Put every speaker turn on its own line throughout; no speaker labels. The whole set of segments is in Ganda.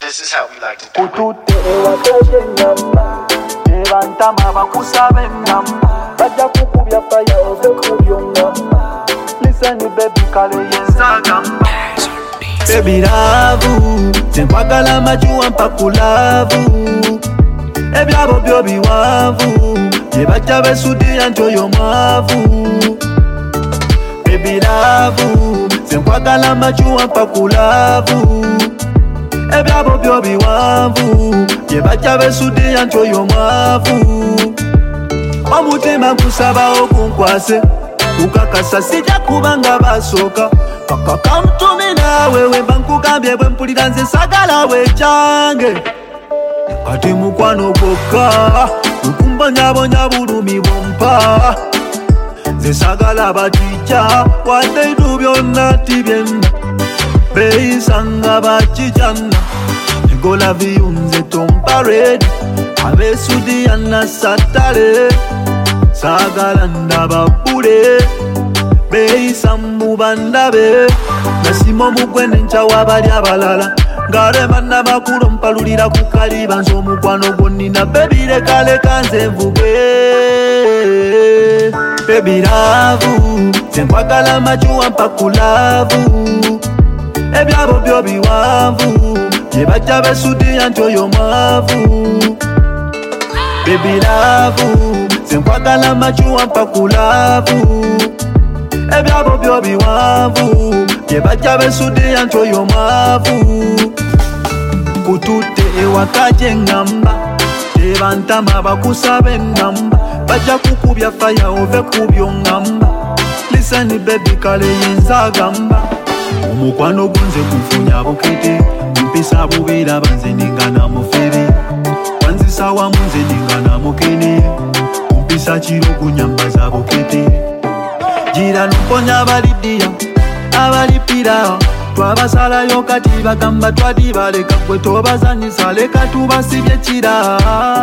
This is how we like to do it.
Kutute ewakaje ngamba Evantama bakusabe ngamba Baja kukubya faya ove kubyo ngamba Listen baby kale yenza gamba Baby love Tenkwagala majuwa mpakulavu Ebyabo byo biwavu Jebaja besudia ntoyo mwavu Baby love Tenkwagala majuwa mpakulavu Ebyabo byo biwavu Jebaja besudia ntoyo mwavu Omutima kusaba okunkwase Ukakasa sija kubanga basoka Paka kamtumi nawe wemba nkugambye bwe mpulira nze sagala wechange Kati mukwano gwokka Nukumbonyabonya bulumi bwompa Nze sagala batija Wadde itu byonna tibyenna Beisanga bakijana Negola viyunze tompa ready Abesudia na satale Sagala ndababule Beisambu bandabe Nasimo mugwene nchawa bali abalala Ngare manna makuro mpalulira kukaliba Nzo mukwano gonina baby lekale kanze mvuge Baby love Tenkwagala majuwa mpakulavu Ebyabo byo biwavu Jebaja besudia ntoyo mwavu Baby love Tenkwagala majuwa mpakulavu Ebyabo byo biwavu Jebaja besudia ntoyo mwavu Kutute ewakaje ngamba Evantama bakusabe ngamba Baja kukubya faya ove kubyo ngamba Listen baby kale yenza gamba Omukwano gunze kufunya bukete Mpisa bubira banze ningana mufere Wanzisa wa munze ningana mukene Mpisa chiro kunyambaza bukete Jira nuponya abalidia abalipira Twabasalayo kati bagamba twadibaleka Kwe tobazanyisa leka tubasibye kira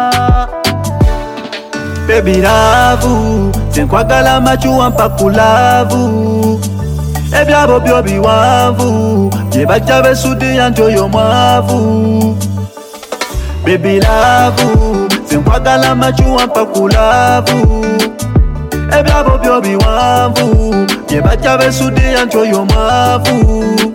Baby love Tenkwagala majuwa mpakulavu Ebyabo byo biwavu Jebaja besudia ntoyo mwavu Baby love Tenkwagala majuwa mpakulavu Ebyabo byo biwavu Jebaja besudia ntoyo mwavu